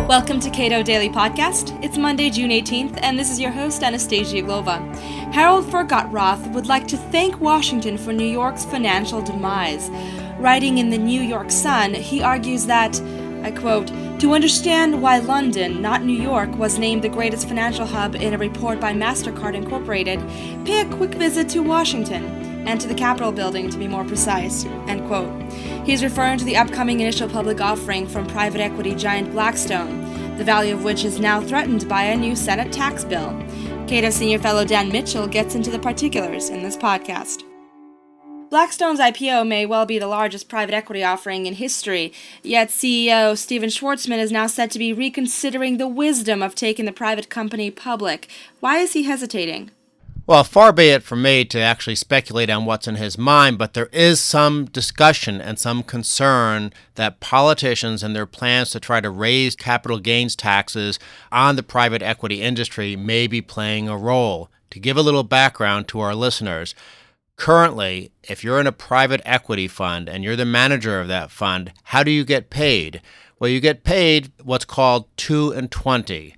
Welcome to Cato Daily Podcast. It's Monday, June 18th, and this is your host, Anastasia Glova. Harold Fergot-Roth would like to thank Washington for New York's financial demise. Writing in the New York Sun, he argues that, I quote, "To understand why London, not New York, was named the greatest financial hub in a report by MasterCard Incorporated, pay a quick visit to Washington, and to the Capitol building to be more precise," end quote. He's referring to the upcoming initial public offering from private equity giant Blackstone, the value of which is now threatened by a new Senate tax bill. Cato senior fellow Dan Mitchell gets into the particulars in this podcast. Blackstone's IPO may well be the largest private equity offering in history, yet CEO Stephen Schwarzman is now said to be reconsidering the wisdom of taking the private company public. Why is he hesitating? Well, far be it from me to actually speculate on what's in his mind, but there is some discussion and some concern that politicians and their plans to try to raise capital gains taxes on the private equity industry may be playing a role. To give a little background to our listeners, currently, if you're in a private equity fund and you're the manager of that fund, how do you get paid? Well, you get paid what's called 2 and 20.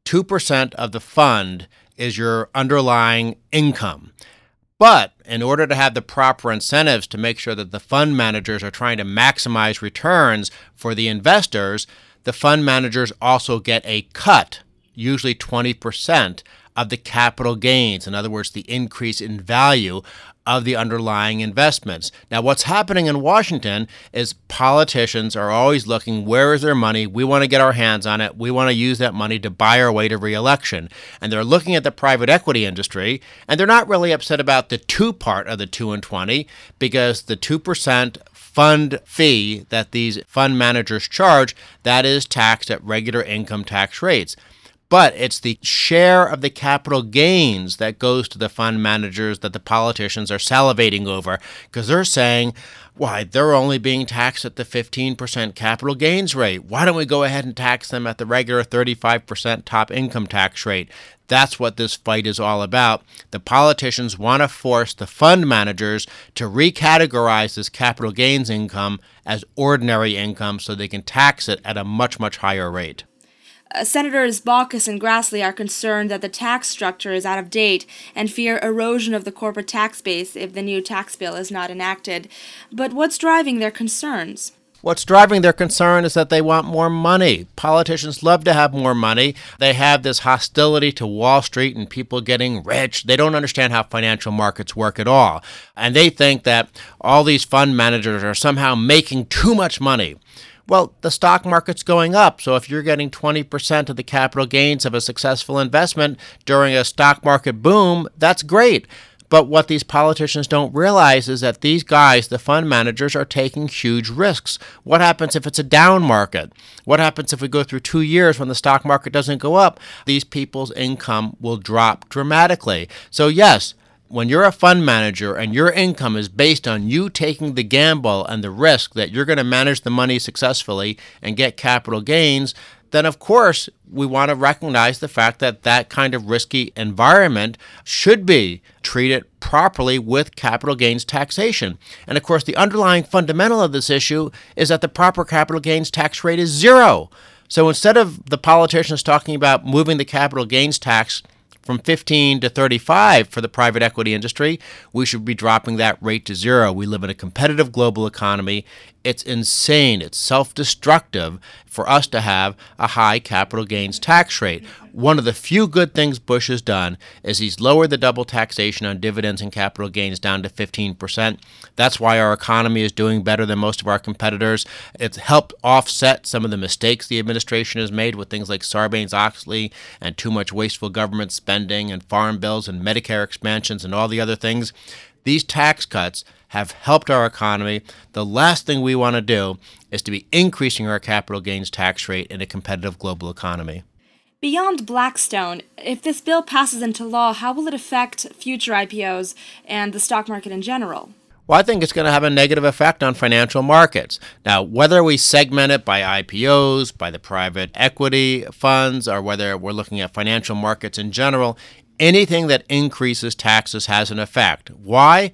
2% of the fund is your underlying income. But in order to have the proper incentives to make sure that the fund managers are trying to maximize returns for the investors, the fund managers also get a cut, usually 20%, of the capital gains. In other words, the increase in value of the underlying investments. Now, what's happening in Washington is politicians are always looking, where is their money? We want to get our hands on it. We want to use that money to buy our way to re-election. And they're looking at the private equity industry, and they're not really upset about the 2 part of the 2 and 20, because the 2% fund fee that these fund managers charge, that is taxed at regular income tax rates. But it's the share of the capital gains that goes to the fund managers that the politicians are salivating over, because they're saying, why, they're only being taxed at the 15% capital gains rate. Why don't we go ahead and tax them at the regular 35% top income tax rate? That's what this fight is all about. The politicians want to force the fund managers to recategorize this capital gains income as ordinary income so they can tax it at a much, much higher rate. Senators Baucus and Grassley are concerned that the tax structure is out of date and fear erosion of the corporate tax base if the new tax bill is not enacted. But what's driving their concerns? What's driving their concern is that they want more money. Politicians love to have more money. They have this hostility to Wall Street and people getting rich. They don't understand how financial markets work at all. And they think that all these fund managers are somehow making too much money. Well, the stock market's going up, so if you're getting 20% of the capital gains of a successful investment during a stock market boom, that's great. But what these politicians don't realize is that these guys, the fund managers, are taking huge risks. What happens if it's a down market? What happens if we go through 2 years when the stock market doesn't go up? These people's income will drop dramatically. So yes, when you're a fund manager and your income is based on you taking the gamble and the risk that you're going to manage the money successfully and get capital gains, then of course we want to recognize the fact that that kind of risky environment should be treated properly with capital gains taxation. And of course the underlying fundamental of this issue is that the proper capital gains tax rate is 0. So instead of the politicians talking about moving the capital gains tax from 15 to 35 for the private equity industry, we should be dropping that rate to 0. We live in a competitive global economy. It's insane. It's self-destructive for us to have a high capital gains tax rate. One of the few good things Bush has done is he's lowered the double taxation on dividends and capital gains down to 15%. That's why our economy is doing better than most of our competitors. It's helped offset some of the mistakes the administration has made with things like Sarbanes-Oxley and too much wasteful government spending and farm bills and Medicare expansions and all the other things. These tax cuts have helped our economy. The last thing we want to do is to be increasing our capital gains tax rate in a competitive global economy. Beyond Blackstone, if this bill passes into law, how will it affect future IPOs and the stock market in general? Well, I think it's going to have a negative effect on financial markets. Now, whether we segment it by IPOs, by the private equity funds, or whether we're looking at financial markets in general, anything that increases taxes has an effect. Why?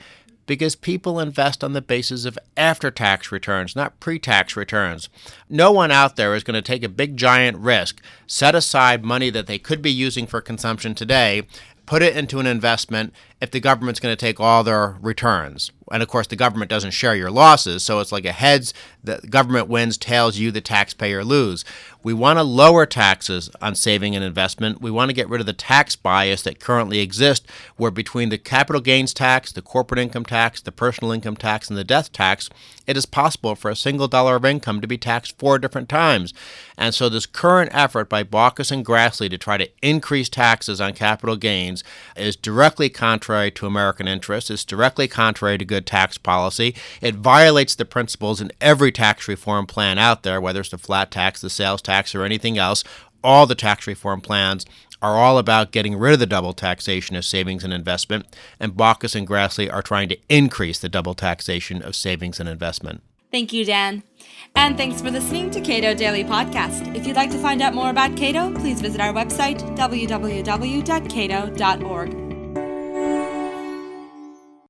because people invest on the basis of after-tax returns, not pre-tax returns. No one out there is going to take a big giant risk, set aside money that they could be using for consumption today, put it into an investment if the government's going to take all their returns. And of course, the government doesn't share your losses, so it's like a heads, the government wins, tails, you, the taxpayer, lose. We want to lower taxes on saving and investment. We want to get rid of the tax bias that currently exists, where between the capital gains tax, the corporate income tax, the personal income tax, and the death tax, it is possible for a single dollar of income to be taxed 4 different times. And so this current effort by Baucus and Grassley to try to increase taxes on capital gains is directly contrary to American interests. It's directly contrary to good tax policy. It violates the principles in every tax reform plan out there, whether it's the flat tax, the sales tax, or anything else. All the tax reform plans are all about getting rid of the double taxation of savings and investment, and Baucus and Grassley are trying to increase the double taxation of savings and investment. Thank you, Dan. And thanks for listening to Cato Daily Podcast. If you'd like to find out more about Cato, please visit our website, www.cato.org.